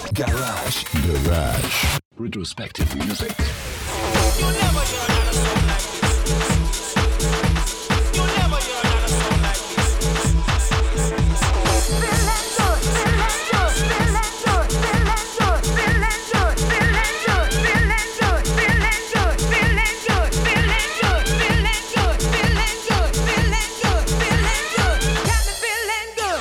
Garage. Retrospective music. You never hear another song like this. You never hear another song like this. Feeling good, feeling good, feeling good, feeling good, feeling good, feeling good, feeling good, feeling good, feeling good, feeling good, feeling good, feeling good, feeling good, feeling good. Got me feeling good.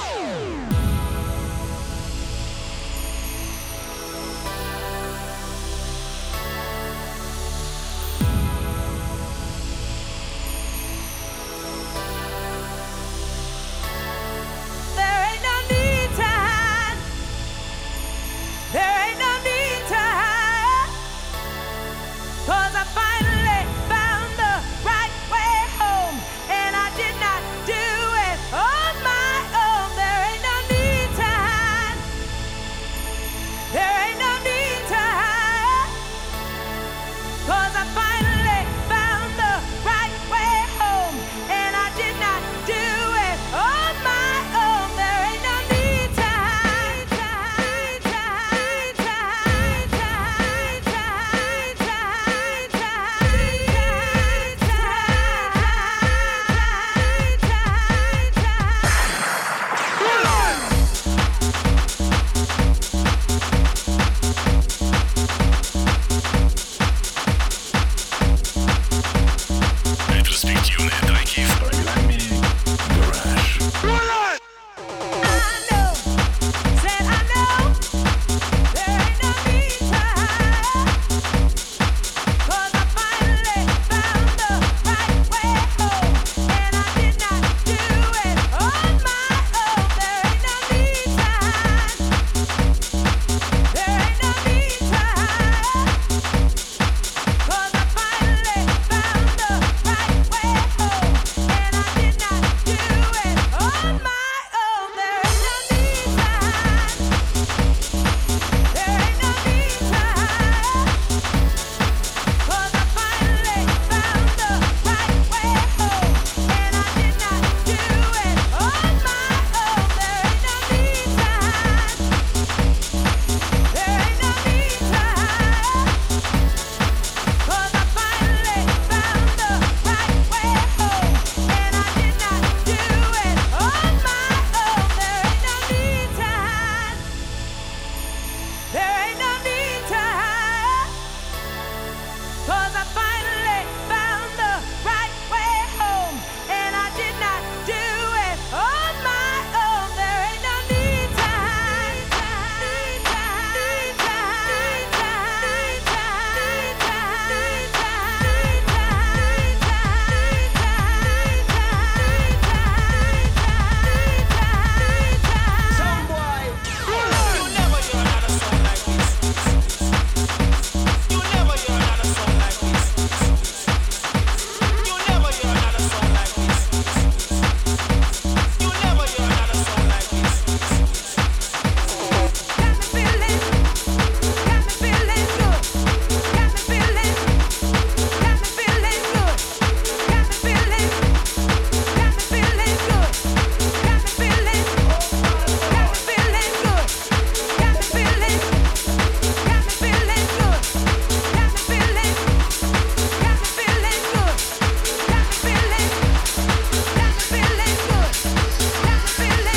There ain't no need to hide. There ain't no need to hide. 'Cause I finally found the right way home. And I did not do it on my own. There ain't no need to hide. There ain't no need to hide. 'Cause I finally found the right way home. And I did not do it on my own. There ain't no need to hide. Ретроспективные треки в программе Garage. I know, said I know, there ain't no need to hide. 'Cause I finally found the right way home. And I did not do it on my own. There ain't no need to hide. There ain't no need to hide. 'Cause I finally found the right way home. And I did not do it on my own. There ain't no need to hide. There ain't no need to hide. 'Cause I finally found the right way home. And I did not do it on my own. There ain't no need to hide. There ain't no need to hide. 'Cause I finally found the right way home. And I did not do it on my own. There ain't no need to hide. There ain't no need to hide. 'Cause I finally found the right way home. And I did not do it on my own. There ain't no need to hide. Some boy, you never hear another song like this. You never hear another song like this. You never hear another song like this. You never hear another song like this. Got me feeling good. Got me feeling good. Got me feeling good. Got me feeling good. Got me feeling good. Got me feeling good. Got me feeling good. Got me feeling good. Got me feeling good. Got me feeling good. Got me feeling good. Got me feeling good. Got me feeling good. Got me feeling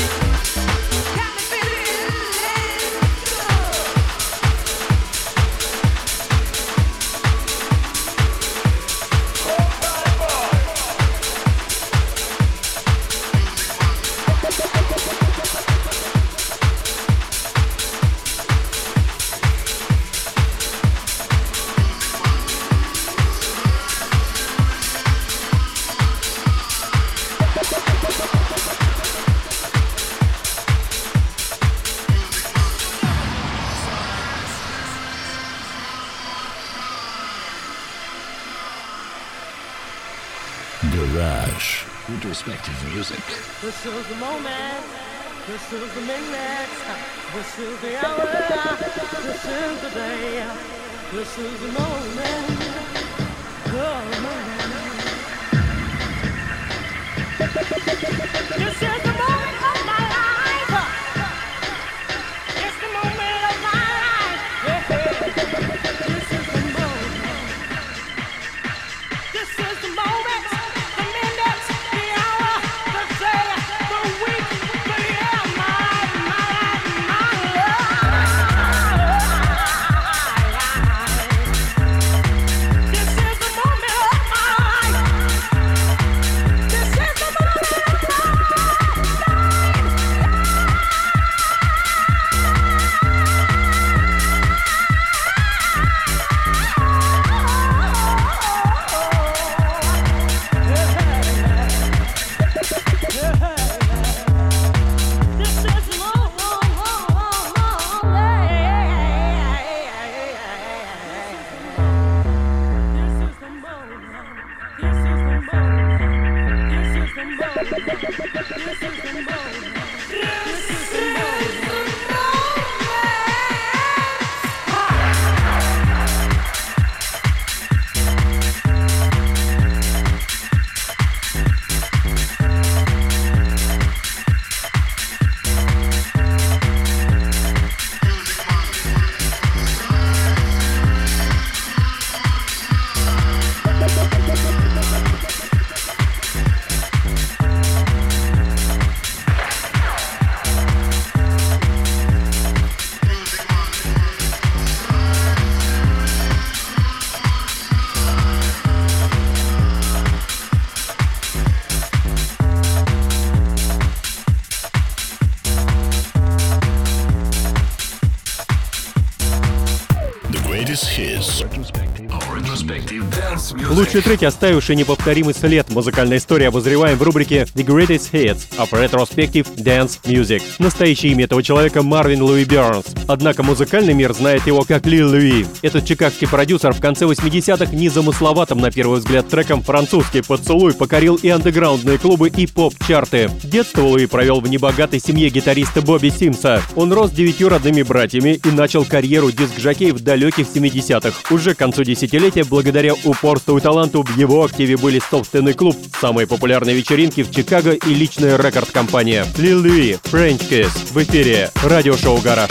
Garage. Retrospective music. This is the moment. This is the minute. This is the hour. This is the day. This is the moment. Oh, moment. This is the moment of my life. It's the moment of my life. Greatest Hits. Retrospective Dance Music. Лучшие треки, оставившие неповторимый след музыкальной истории, обозреваем в рубрике The Greatest Hits of Retrospective Dance Music. Настоящее имя этого человека — Марвин Луи Бернс. Однако музыкальный мир знает его как Лил Луи. Этот чикагский продюсер в конце 80-х незамысловатым на первый взгляд треком «Французский поцелуй» покорил и андеграундные клубы, и поп-чарты. Детство Луи провел в небогатой семье гитариста Бобби Симса. Он рос с 9 родными братьями и начал карьеру диск-жокея в далеких 70-х. Уже к концу десятилетия, благодаря упорству и таланту, в его активе были собственный клуб, самые популярные вечеринки в Чикаго и личная рекорд-компания. Лил Луи, French Kiss, в эфире радиошоу «Гараж».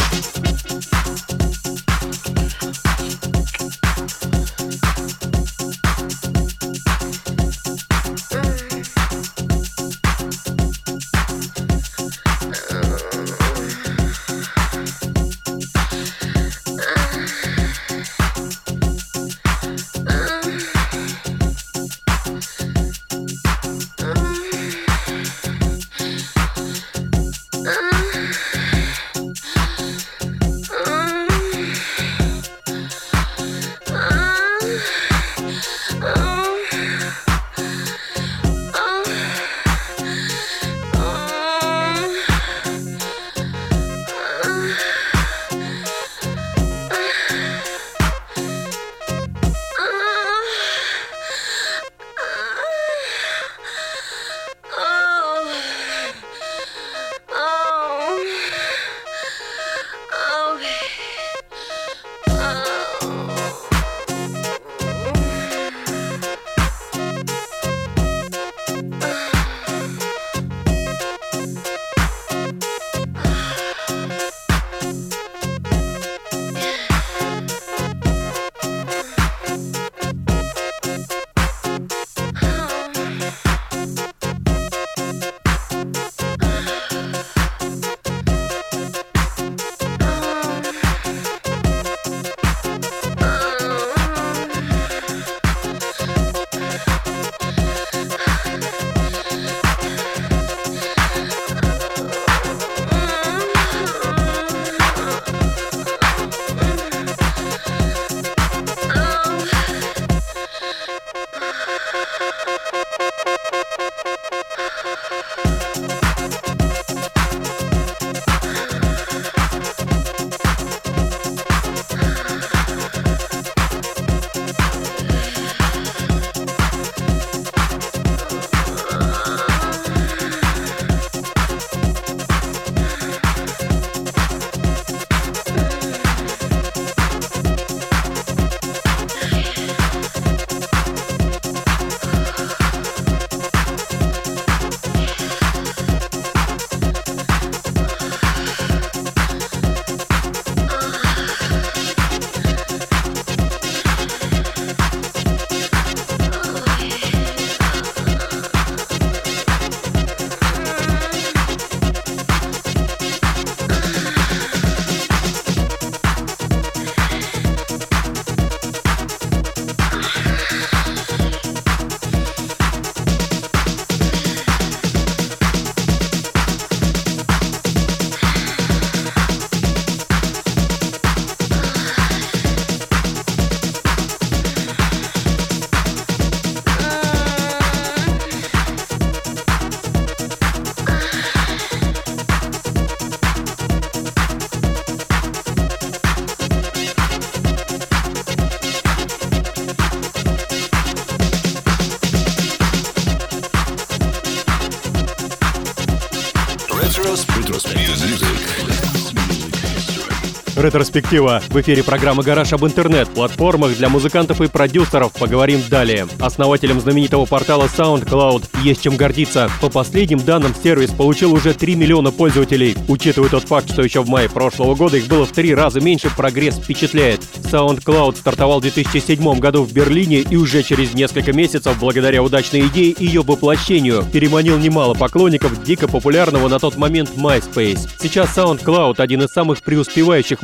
Ретроспектива. В эфире программа «Гараж» об интернет-платформах для музыкантов и продюсеров. Поговорим далее. Основателем знаменитого портала SoundCloud есть чем гордиться. По последним данным, сервис получил уже 3 миллиона пользователей. Учитывая тот факт, что еще в мае прошлого года их было в 3 раза меньше, прогресс впечатляет. SoundCloud стартовал в 2007 году в Берлине и уже через несколько месяцев, благодаря удачной идее и ее воплощению, переманил немало поклонников дико популярного на тот момент MySpace. Сейчас SoundCloud — один из самых преуспевающих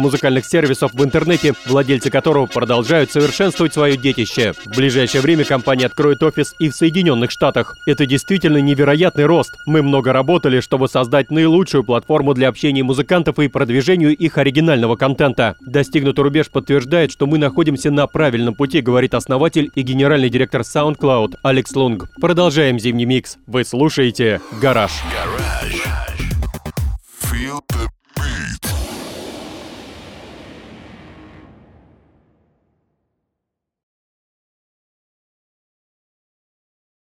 музыкальных сервисов в интернете, владельцы которого продолжают совершенствовать свое детище. В ближайшее время компания откроет офис и в Соединенных Штатах. Это действительно невероятный рост. Мы много работали, чтобы создать наилучшую платформу для общения музыкантов и продвижению их оригинального контента. Достигнутый рубеж подтверждает, что мы находимся на правильном пути, говорит основатель и генеральный директор SoundCloud Алекс Лунг. Продолжаем зимний микс. Вы слушаете «Гараж». Feel the